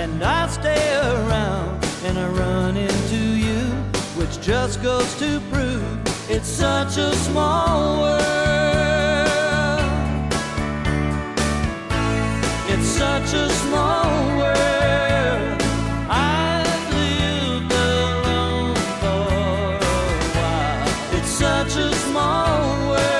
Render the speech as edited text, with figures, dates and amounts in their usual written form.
and I stay around and I run into you, which just goes to prove it's such a small world. It's such a small world. I've lived alone for a while. It's such a small world.